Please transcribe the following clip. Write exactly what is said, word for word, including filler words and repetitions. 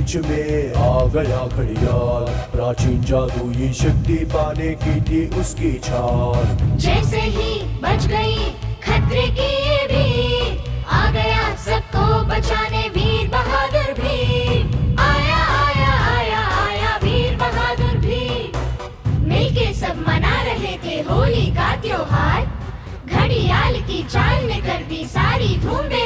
बीच में आ गया घड़ियाल, प्राचीन जादुई शक्ति पाने की थी उसकी छाल। जैसे ही बच गई खतरे की ये भीड़, आ गया सबको बचाने वीर बहादुर भी। आया आया आया आया वीर बहादुर भी। मिलके सब मना रहे थे होली का त्योहार, घड़ियाल की चाल ने कर दी सारी धूम बेकार।